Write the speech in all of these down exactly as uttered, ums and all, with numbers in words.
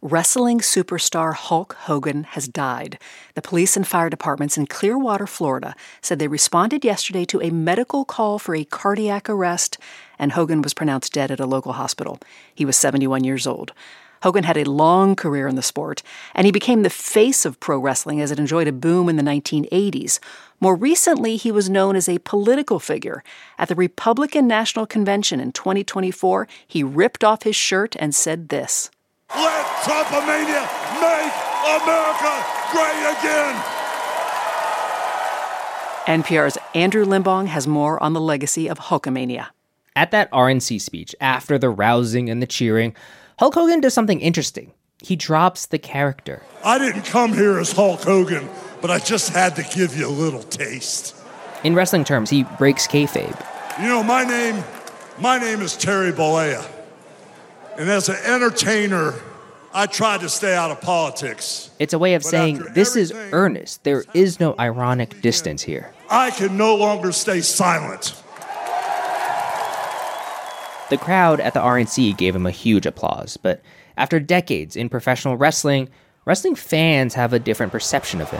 Wrestling superstar Hulk Hogan has died. The police and fire departments in Clearwater, Florida, said they responded yesterday to a medical call for a cardiac arrest, and Hogan was pronounced dead at a local hospital. He was seventy-one years old. Hogan had a long career in the sport, and he became the face of pro wrestling as it enjoyed a boom in the nineteen eighties. More recently, he was known as a political figure. At the Republican National Convention in twenty twenty-four, he ripped off his shirt and said this: "Let Trumpomania make America great again!" N P R's Andrew Limbong has more on the legacy of Hulkamania. At that R N C speech, after the rousing and the cheering, Hulk Hogan does something interesting. He drops the character. "I didn't come here as Hulk Hogan, but I just had to give you a little taste." In wrestling terms, he breaks kayfabe. You know, my name, my name is Terry Bollea. And as an entertainer, I tried to stay out of politics. It's a way of But saying, this is everything- earnest. There is no ironic distance here. I can no longer stay silent. The crowd at the R N C gave him a huge applause, but after decades in professional wrestling, wrestling fans have a different perception of him.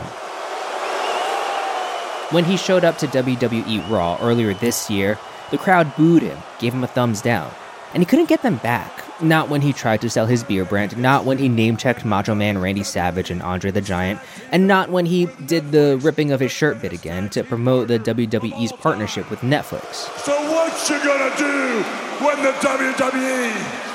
When he showed up to W W E Raw earlier this year, the crowd booed him, gave him a thumbs down, and he couldn't get them back. Not when he tried to sell his beer brand, not when he name-checked Macho Man Randy Savage and Andre the Giant, and not when he did the ripping of his shirt bit again to promote the W W E's partnership with Netflix. So what you gonna do when the W W E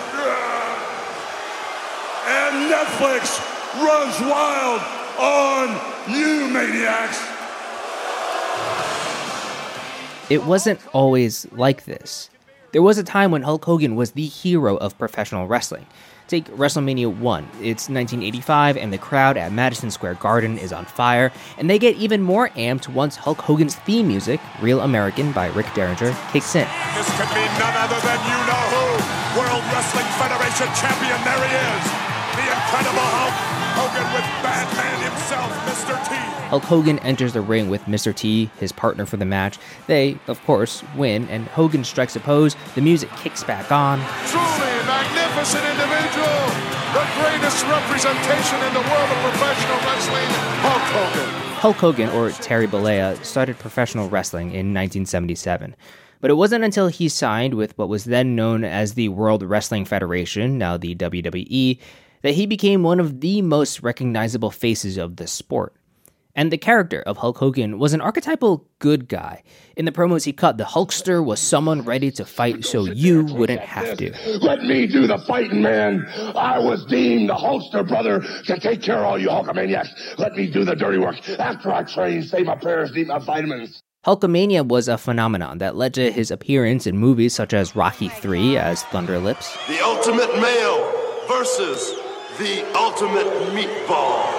and Netflix runs wild on you, maniacs? It wasn't always like this. There was a time when Hulk Hogan was the hero of professional wrestling. Take WrestleMania one. It's nineteen eighty-five, and the crowd at Madison Square Garden is on fire, and they get even more amped once Hulk Hogan's theme music, Real American by Rick Derringer, kicks in. This could be none other than you-know-who, World Wrestling Federation champion. There he is, the Incredible Hulk Hogan with Batman himself, Mister T. Hulk Hogan enters the ring with Mister T, his partner for the match. They, of course, win, and Hogan strikes a pose. The music kicks back on. Truly a magnificent individual, the greatest representation in the world of professional wrestling, Hulk Hogan. Hulk Hogan, or Terry Bollea, started professional wrestling in nineteen seventy-seven. But it wasn't until he signed with what was then known as the World Wrestling Federation, now the W W E, that he became one of the most recognizable faces of the sport. And the character of Hulk Hogan was an archetypal good guy. In the promos he cut, the Hulkster was someone ready to fight so you wouldn't have to. Let me do the fighting, man. I was deemed the Hulkster brother to take care of all you Hulkamaniacs. Let me do the dirty work after I train, save my prayers, eat my vitamins. Hulkamania was a phenomenon that led to his appearance in movies such as Rocky three as Thunder Lips. The ultimate male versus the ultimate meatball.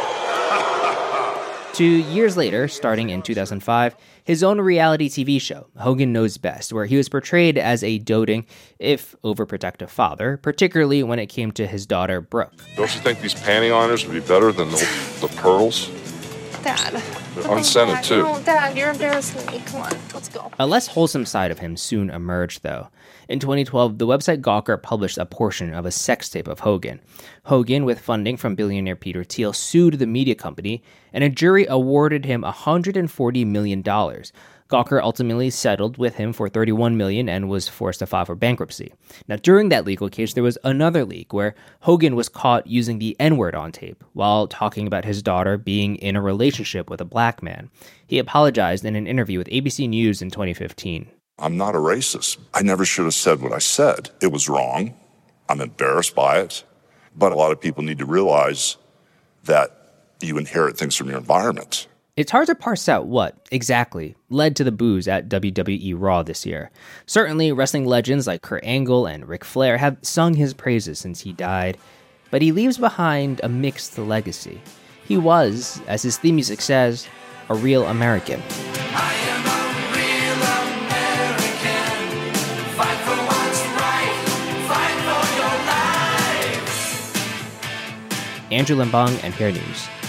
Two years later, starting in two thousand five, his own reality T V show, Hogan Knows Best, where he was portrayed as a doting, if overprotective father, particularly when it came to his daughter, Brooke. Don't you think these panty liners would be better than the, the pearls? Dad. They're unscented, Dad, too. No, Dad, you're embarrassing me. Come on, let's go. A less wholesome side of him soon emerged, though. In twenty twelve, the website Gawker published a portion of a sex tape of Hogan. Hogan, with funding from billionaire Peter Thiel, sued the media company, and a jury awarded him one hundred forty million dollars. Gawker ultimately settled with him for thirty-one million dollars and was forced to file for bankruptcy. Now, during that legal case, there was another leak where Hogan was caught using the N-word on tape while talking about his daughter being in a relationship with a black man. He apologized in an interview with A B C News in twenty fifteen. I'm not a racist. I never should have said what I said. It was wrong. I'm embarrassed by it. But a lot of people need to realize that you inherit things from your environment. It's hard to parse out what, exactly, led to the boos at W W E Raw this year. Certainly, wrestling legends like Kurt Angle and Ric Flair have sung his praises since he died, but he leaves behind a mixed legacy. He was, as his theme music says, a real American. I am a real American. Fight for what's right. Fight for your life. Andrew Limbong, N P R News.